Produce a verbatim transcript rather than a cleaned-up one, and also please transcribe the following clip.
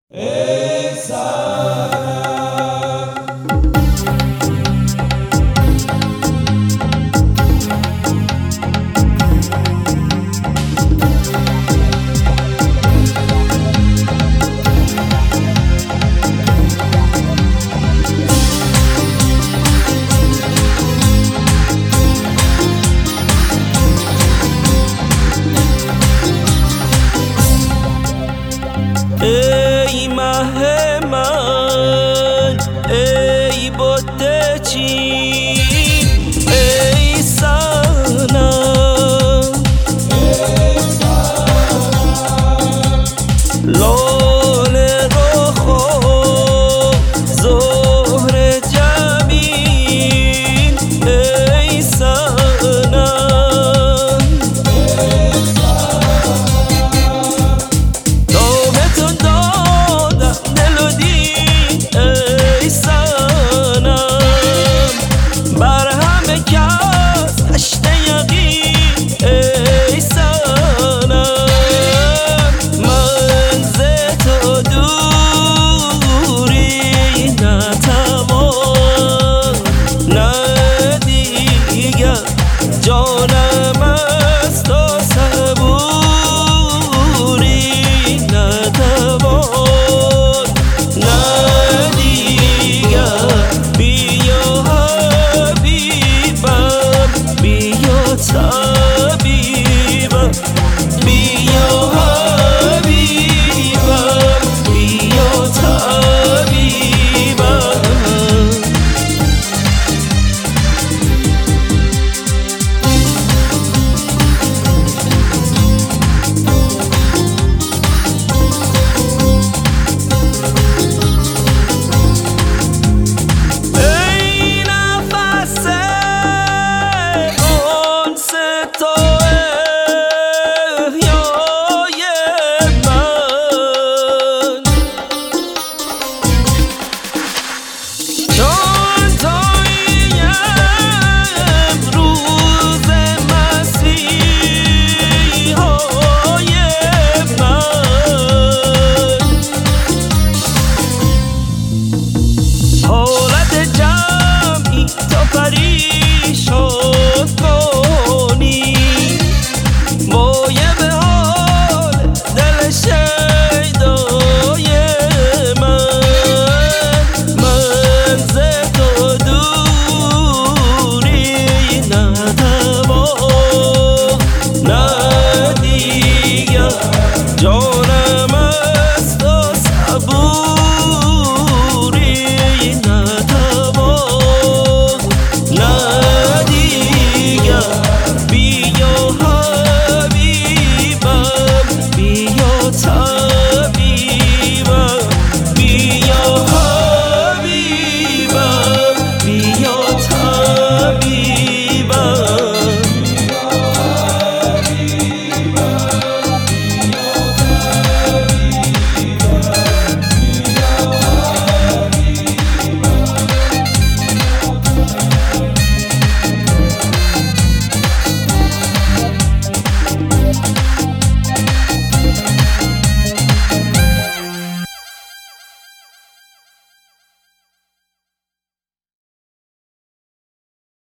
ای سنم ای مه من ای بوده چین ای صنم لاله رخ و زهر جبین ای صنم دامتون دادم دل و دین ای صنم بر همه کس هشت یقین ای صنم من ز تو دوری نتوان نه دیگر جانم است و صبوری نتوان نه دیگر بیا حبیبم بیا طبیبم بیا حبیبم بیا طبیبم ای نفس انس تو احیای من چون تویی امروز مسیحای من حالت جمعی تا پریشان کنی مایه به حال دل شیدای من من ز تو دوری نتوان نه دیگر جانم است و صبوری نتوان نه دیگر بیا حبیبم بیا طبیبم